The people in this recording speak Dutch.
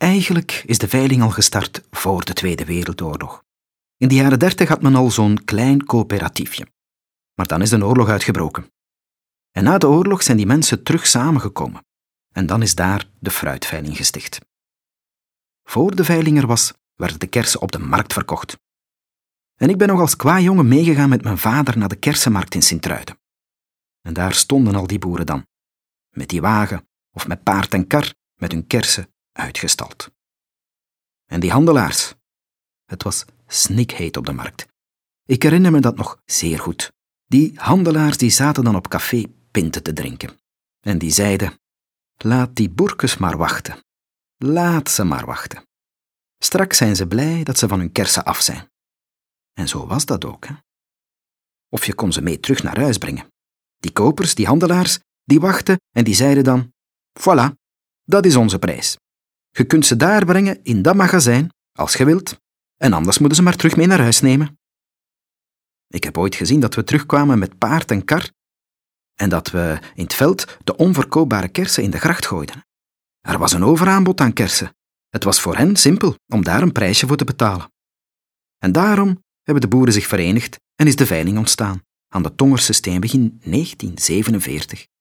Eigenlijk is de veiling al gestart voor de Tweede Wereldoorlog. In de jaren 30 had men al zo'n klein coöperatiefje. Maar dan is de oorlog uitgebroken. En na de oorlog zijn die mensen terug samengekomen. En dan is daar de fruitveiling gesticht. Voor de veiling er was, werden de kersen op de markt verkocht. En ik ben nog als kwajongen meegegaan met mijn vader naar de kersenmarkt in Sint-Truiden. En daar stonden al die boeren dan, met die wagen of met paard en kar, met hun kersen uitgestald. En die handelaars. Het was snikheet op de markt. Ik herinner me dat nog zeer goed. Die handelaars die zaten dan op café pinten te drinken. En die zeiden, laat die boerkes maar wachten. Laat ze maar wachten. Straks zijn ze blij dat ze van hun kersen af zijn. En zo was dat ook. Hè? Of je kon ze mee terug naar huis brengen. Die kopers, die handelaars, die wachten en die zeiden dan, voilà, dat is onze prijs. Je kunt ze daar brengen in dat magazijn, als je wilt, en anders moeten ze maar terug mee naar huis nemen. Ik heb ooit gezien dat we terugkwamen met paard en kar en dat we in het veld de onverkoopbare kersen in de gracht gooiden. Er was een overaanbod aan kersen. Het was voor hen simpel om daar een prijsje voor te betalen. En daarom hebben de boeren zich verenigd en is de veiling ontstaan aan de Tongersche Steen begin 1947.